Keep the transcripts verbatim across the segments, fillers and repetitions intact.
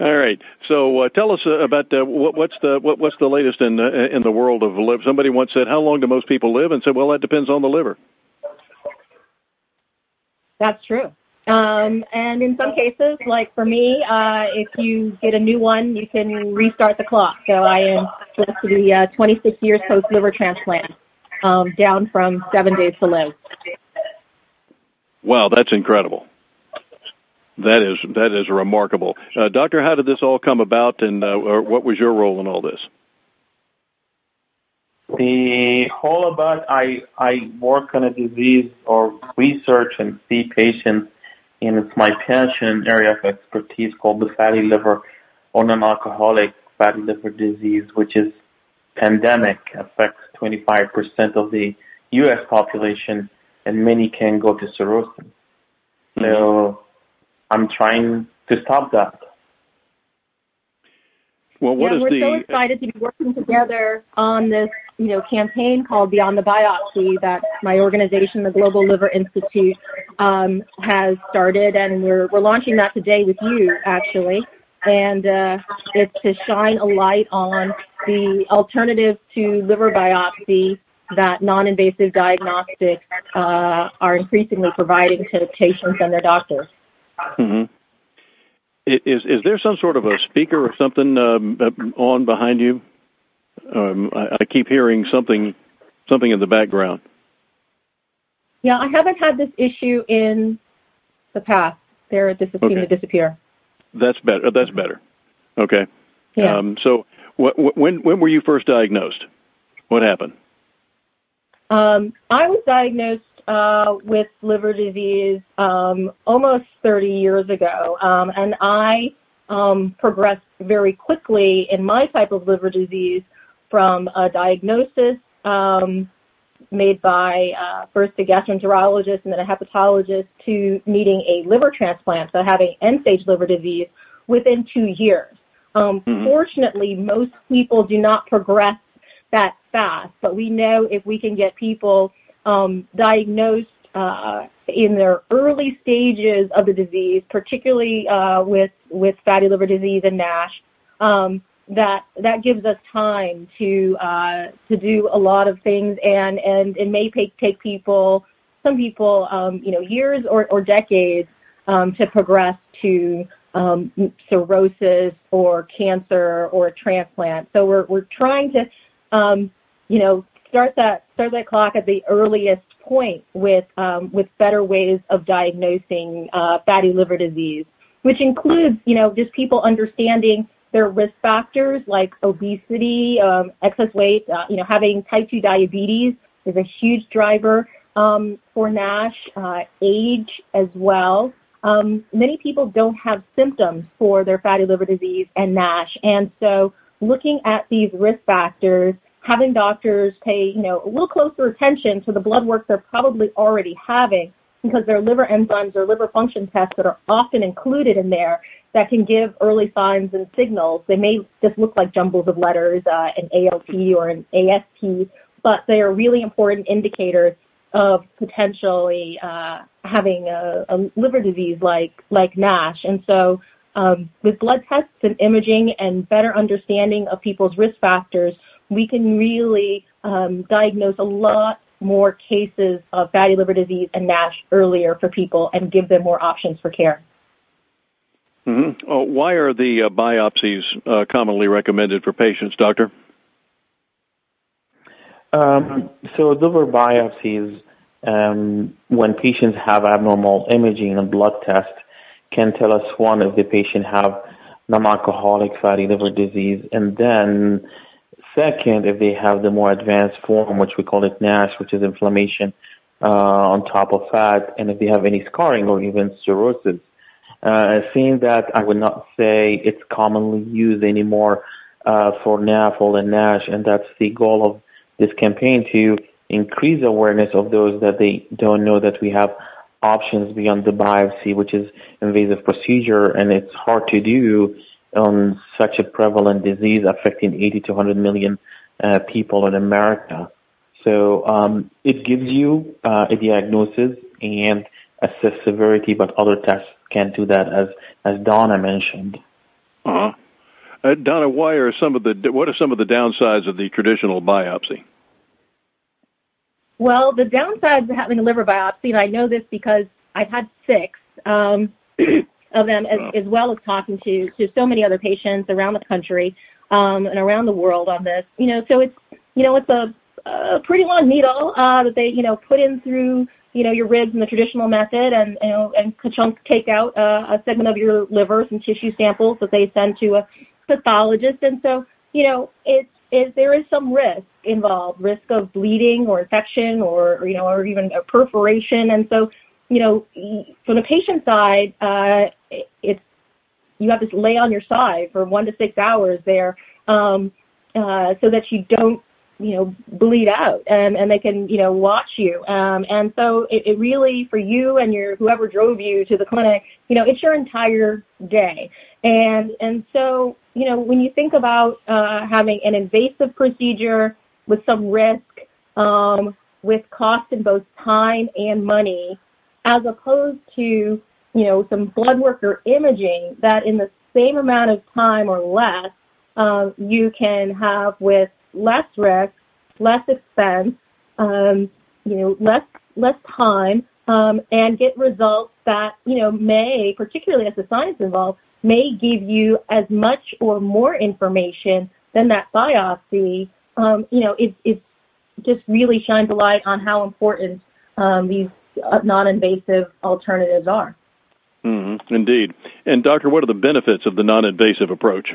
All right. So uh, tell us uh, about uh, what, what's the what, what's the latest in uh, in the world of liver. Somebody once said, "How long do most people live?" And said, "Well, that depends on the liver." That's true. Um, and in some cases, like for me, uh, if you get a new one, you can restart the clock. So I am supposed to be uh, twenty-six years post liver transplant, um, down from seven days to live. Wow, that's incredible. That is that is remarkable. Uh, Doctor, how did this all come about, and uh, what was your role in all this? The whole about, I, I work on a disease or research and see patients, and it's my passion area of expertise called the fatty liver or non-alcoholic fatty liver disease, which is pandemic, affects twenty-five percent of the U S population, and many can go to cirrhosis. Mm-hmm. So I'm trying to stop that. Well, what yeah, is we're the... so excited to be working together on this, you know, campaign called Beyond the Biopsy that my organization, the Global Liver Institute, um, has started, and we're we're launching that today with you, actually. And uh, it's to shine a light on the alternative to liver biopsy that non-invasive diagnostics uh, are increasingly providing to patients and their doctors. Mm-hmm. Is is there some sort of a speaker or something um, on behind you? Um, I, I keep hearing something something in the background. Yeah, I haven't had this issue in the past. There, this has okay. seemed to disappear. That's better. That's better. Okay. Yeah. Um, so, wh- wh- when when were you first diagnosed? What happened? Um, I was diagnosed uh, with liver disease um, almost thirty years ago, um, and I um, progressed very quickly in my type of liver disease from a diagnosis um, made by uh, first a gastroenterologist and then a hepatologist to needing a liver transplant, so having end-stage liver disease within two years. Um, mm-hmm. Fortunately, most people do not progress that fast, but we know if we can get people um, diagnosed uh, in their early stages of the disease, particularly uh, with with fatty liver disease and NASH, um, that that gives us time to uh, to do a lot of things, and and it may take take people, some people, um, you know, years or, or decades um, to progress to um, cirrhosis or cancer or a transplant. So we're we're trying to Um, you know, start that start that clock at the earliest point with um, with better ways of diagnosing uh, fatty liver disease, which includes, you know, just people understanding their risk factors like obesity, um, excess weight, uh, you know, having type two diabetes is a huge driver um, for NASH, uh, age as well. Um, many people don't have symptoms for their fatty liver disease and NASH, and so looking at these risk factors, having doctors pay, you know, a little closer attention to the blood work they're probably already having, because there are liver enzymes or liver function tests that are often included in there that can give early signs and signals. They may just look like jumbles of letters, uh, an A L T or an A S T, but they are really important indicators of potentially uh, having a, a liver disease like like NASH. And so Um, with blood tests and imaging and better understanding of people's risk factors, we can really um, diagnose a lot more cases of fatty liver disease and NASH earlier for people and give them more options for care. Mm-hmm. Oh, why are the uh, biopsies uh, commonly recommended for patients, Doctor? Um, so liver biopsies, um, when patients have abnormal imaging and blood tests, can tell us, one, if the patient have non-alcoholic fatty liver disease, and then second, if they have the more advanced form, which we call it NASH, which is inflammation uh, on top of fat, and if they have any scarring or even cirrhosis. Uh, seeing that, I would not say it's commonly used anymore uh, for N A F L and NASH, and that's the goal of this campaign, to increase awareness of those that they don't know that we have options beyond the biopsy, which is invasive procedure, and it's hard to do on such a prevalent disease affecting eighty to one hundred million uh, people in America. So um, it gives you uh, a diagnosis and assess severity, but other tests can't do that, as, as Donna mentioned. Uh-huh. Uh, Donna, why are some of the what are some of the downsides of the traditional biopsy? Well, the downsides of having a liver biopsy, and I know this because I've had six um, of them, as, as well as talking to, to so many other patients around the country um, and around the world on this. You know, so it's you know it's a, a pretty long needle uh, that they you know put in through you know your ribs in the traditional method, and you know and chunk take out uh, a segment of your liver, some tissue samples that they send to a pathologist, and so you know it's it, there is some risk involved, risk of bleeding or infection, or, or you know, or even a perforation, and so you know, from the patient side, uh, it, it's you have to lay on your side for one to six hours there, um, uh, so that you don't you know bleed out, and and they can you know watch you, um, and so it, it really for you and your whoever drove you to the clinic, you know, it's your entire day. And and so, you know, when you think about uh, having an invasive procedure with some risk, um, with cost in both time and money, as opposed to, you know, some blood work or imaging that in the same amount of time or less, uh, you can have with less risk, less expense, um, you know, less less time, um, and get results that, you know, may, particularly as the science involved, may give you as much or more information than that biopsy. Um, you know, it, it just really shines a light on how important um, these non-invasive alternatives are. Mm-hmm. Indeed. And doctor, what are the benefits of the non-invasive approach?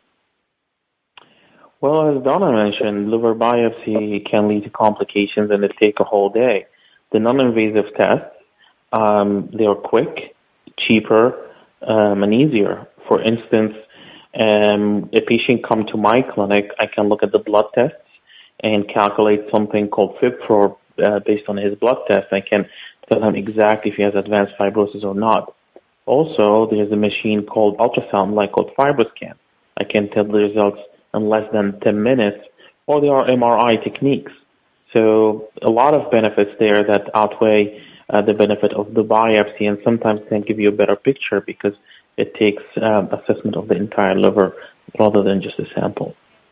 Well, as Donna mentioned, liver biopsy can lead to complications and it take a whole day. The non-invasive tests, um, they are quick, cheaper, Um, and easier. For instance, um, a patient come to my clinic, I can look at the blood tests and calculate something called FIBFRO uh, based on his blood test. I can tell him exactly if he has advanced fibrosis or not. Also, there's a machine called ultrasound, like called FibroScan. I can tell the results in less than ten minutes, or there are M R I techniques. So a lot of benefits there that outweigh Uh, the benefit of the biopsy, and sometimes can give you a better picture because it takes um, assessment of the entire liver rather than just a sample.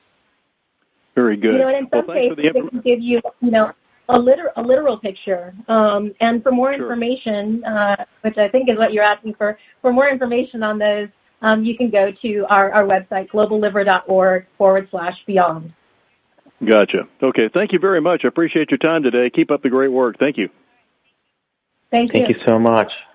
Very good. You know, and in some well, cases, the it can give you, you know, a, liter- a literal picture. Um, and for more sure. information, uh, which I think is what you're asking for, for more information on those, um, you can go to our, our website, globalliver.org forward slash beyond. Gotcha. Okay. Thank you very much. I appreciate your time today. Keep up the great work. Thank you. Thank you. Thank you so much.